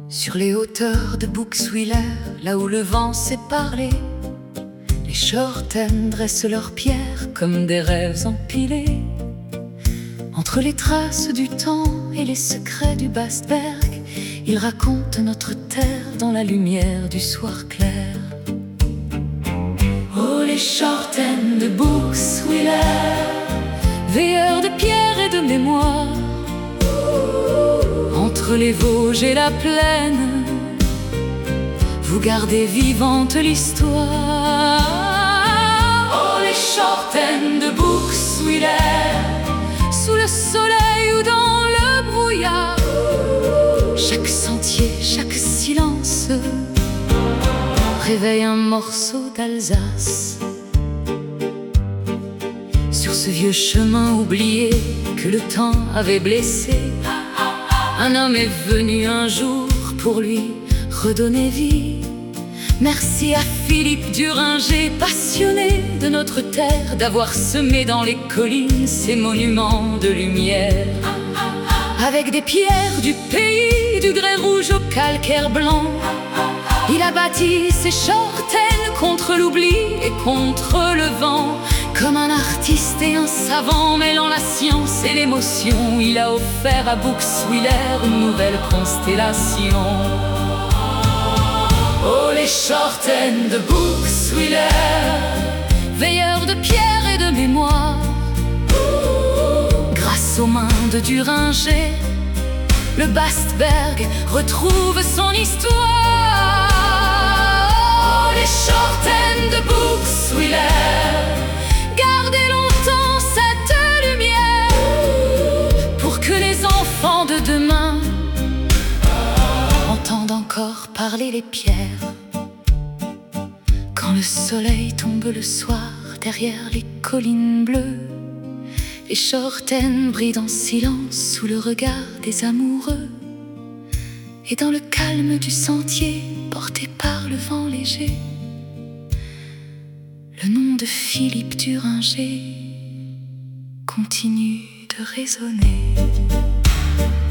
Sur les hauteurs de Bouxwiller, là où le vent sait parler, les chortaines dressent leurs pierres comme des rêves empilés. Entre les traces du temps et les secrets du Bastberg, ils racontent notre terre dans la lumière du soir clair. Oh, les chortaines de Bouxwiller, veilleurs de pierre et de mémoire, entre les Vosges et la plaine, vous gardez vivante l'histoire. Oh, les chortaines de Bouxwiller, sous le soleil ou dans le brouillard, chaque sentier, chaque silence réveille un morceau d'Alsace. Sur ce vieux chemin oublié que le temps avait blessé, un homme est venu un jour pour lui redonner vie. Merci à Philippe Duringer, passionné de notre terre, d'avoir semé dans les collines ces monuments de lumière. Avec des pierres du pays, du grès rouge au calcaire blanc, il a bâti ses chortaines contre l'oubli et contre le vent. Comme un artiste et un savant mêlant la science et l'émotion, il a offert à Bouxwiller une nouvelle constellation. Oh, les chortaines de Bouxwiller, veilleurs de pierre et de mémoire, grâce aux mains de Duringer, le Bastberg retrouve son histoire. Oh, les chortaines de Bouxwiller, gardez longtemps cette lumière pour que les enfants de demain entendent encore parler les pierres. Quand le soleil tombe le soir derrière les collines bleues, les chortaines brillent en silence sous le regard des amoureux. Et dans le calme du sentier, porté par le vent léger, le nom de Philippe Duringer continue de résonner.